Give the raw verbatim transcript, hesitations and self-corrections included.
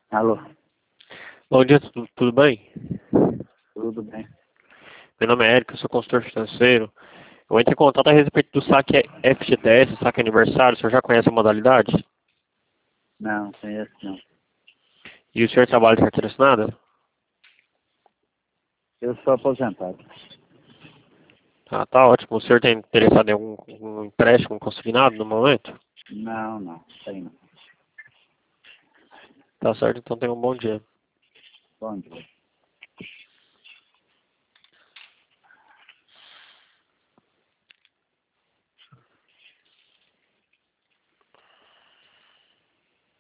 Alô, Bom dia, tudo, tudo bem? tudo bem? Meu nome é Érico, eu sou consultor financeiro. Eu entrei em contato a respeito do saque F G T S, saque aniversário. O senhor já conhece a modalidade? Não, conheço não. E o senhor trabalha de carteira assinada? Eu sou aposentado. Ah, tá ótimo. O senhor tem interessado em algum um empréstimo consignado no momento? Não, não, tem não. Tá certo, então tenha um bom dia. Bom dia.